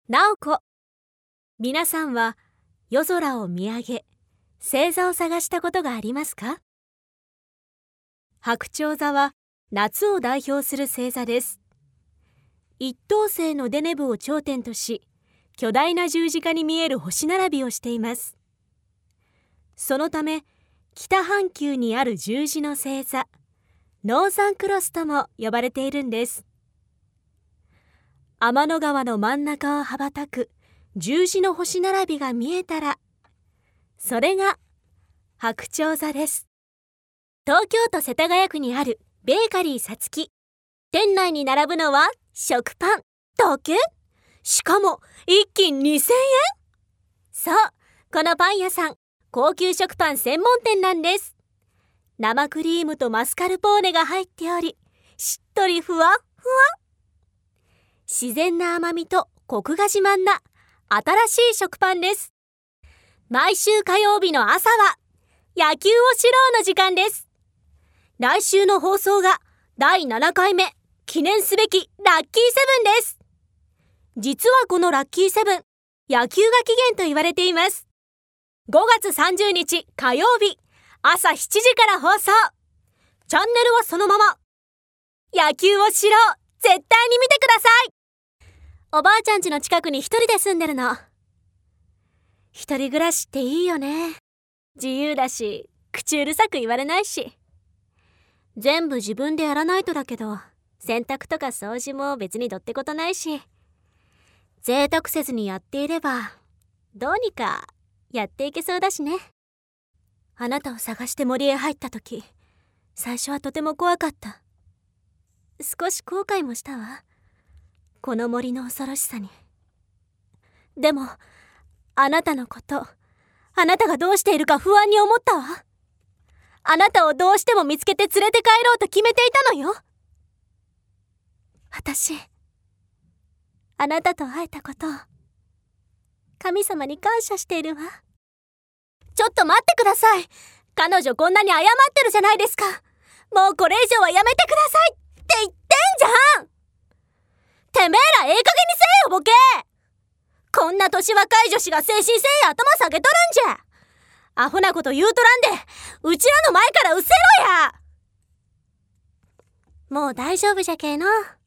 なおこ。皆さんは夜空を見上げ、星座を探したことがありますか？白鳥座は夏を代表する星座です。一等星のデネブを頂点とし、巨大な十字架に見える星並びをしています。そのため、北半球にある十字の星座、ノーザンクロスとも呼ばれているんです。天の川の真ん中を羽ばたく十字の星並びが見えたら、それが白鳥座です。東京都世田谷区にあるベーカリーさつき。店内に並ぶのは食パンだけ？しかも1斤2000円？そう、このパン屋さん、高級食パン専門店なんです。生クリームとマスカルポーネが入っており、しっとりふわっふわ。自然な甘みとコクが自慢な新しい食パンです。毎週火曜日の朝は野球を知ろうの時間です。来週の放送が第7回目、記念すべきラッキーセブンです。実はこのラッキーセブン、野球が起源と言われています。5月30日火曜日、朝7時から放送。チャンネルはそのまま。野球を知ろう、絶対に見てください。おばあちゃん家の近くに一人で住んでるの。一人暮らしっていいよね。自由だし、口うるさく言われないし。全部自分でやらないとだけど、洗濯とか掃除も別にどってことないし、贅沢せずにやっていればどうにかやっていけそうだしね。あなたを探して森へ入った時、最初はとても怖かった。少し後悔もしたわ、この森の恐ろしさに。でもあなたのこと、あなたがどうしているか不安に思ったわ。あなたをどうしても見つけて連れて帰ろうと決めていたのよ。私、あなたと会えたことを神様に感謝しているわ。ちょっと待ってください。彼女こんなに謝ってるじゃないですか。もうこれ以上はやめてくださいって言ってんじゃん。てめえらええ加減にせえよボケ。こんな年若い女子が精神性や頭下げとるんじゃ。アホなこと言うとらんで、うちらの前からうせろや。もう大丈夫じゃけえの。